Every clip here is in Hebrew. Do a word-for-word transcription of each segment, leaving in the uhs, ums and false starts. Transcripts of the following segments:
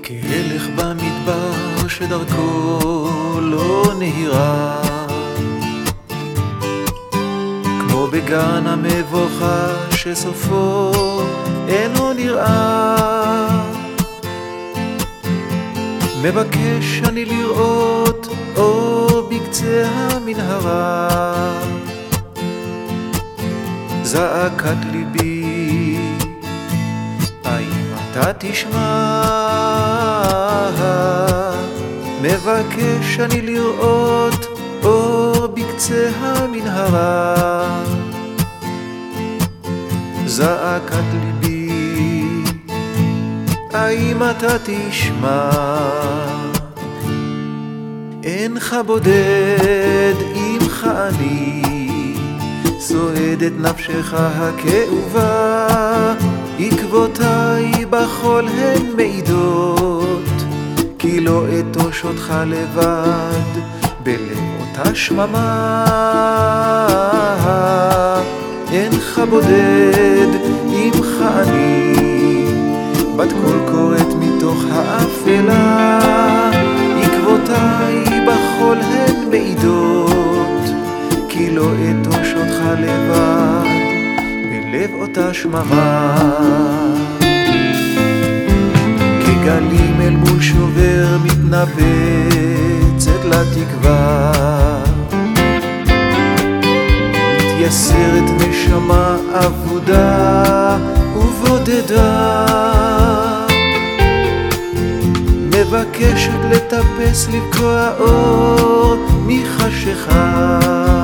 כהלך במדבר שדרכו לא נהירה, כמו בגן המבוכה שסופו אינו נראה. מבקש אני לראות אור בקצה המנהרה, זעקת ליבי האם אתה תשמע? מבקש אני לראות אור בקצה המנהרה, זעקת ליבי האם אתה תשמע? אינך בודד עמך אני, סועדת נפשך הכאובה, עקבותיי בחול הן מעידות, כי לא אתוש אותך לבד בלב אותה שממה. אינך בודד עמך אני, בת קול קוראת מתוך האפלה, עקבותיי בחול הן מעידות, כי לא אתוש אותך לבד בלב אותה שממה. כגלים אל מול שובר מתנפצת לתקווה, מתייסרת נשמה אבודה ובודדה, מבקשת לטפס לבקוע אור מחשיכה,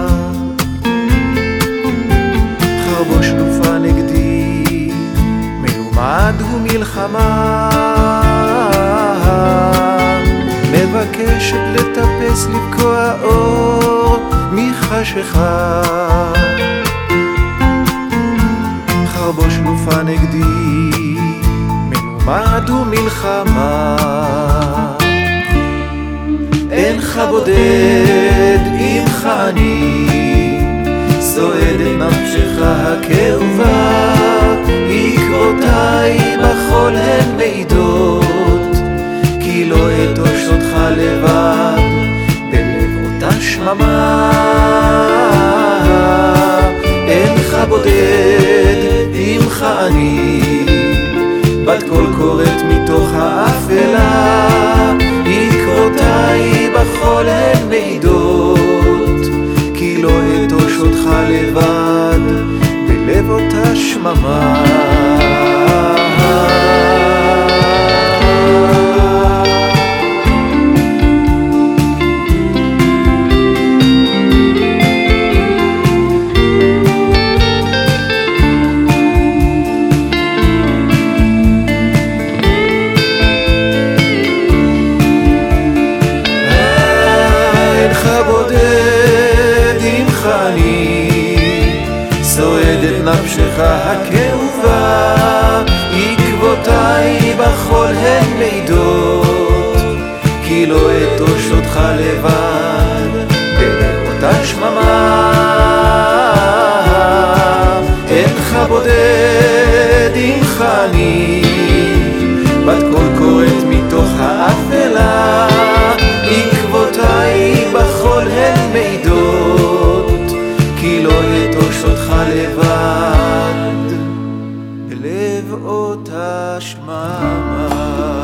חרבו שלופה נגדי מלומד ומלחמה, מבקשת לטפס לבקוע אור מחשיכה, חרבו שלופה נגדי מלומד ומלחמה. אינך בודד עמך אני, סועדת נפשך הכאובה, עקבותיי בחול הן מעידות, כי לא אתוש אותך לבד בלב אותה שממה. אינך בודד עמך אני, בת קול קוראת מתוך האפלה, עקבותיי בחול הן מעידות, כי לא אתוש אותך לבד בלב אותה שממה. סועדת נפשך הכאובה, עקבותיי בחול הן מעידות, כי לא אתוש אותך לבד בלב אותה שממה. אינך בודד עמך אני, בת קול קוראת מתוך האפלה, עקבותיי בחול הן מעידות, כי לא אתוש אותך לבד בלב אותה שממה.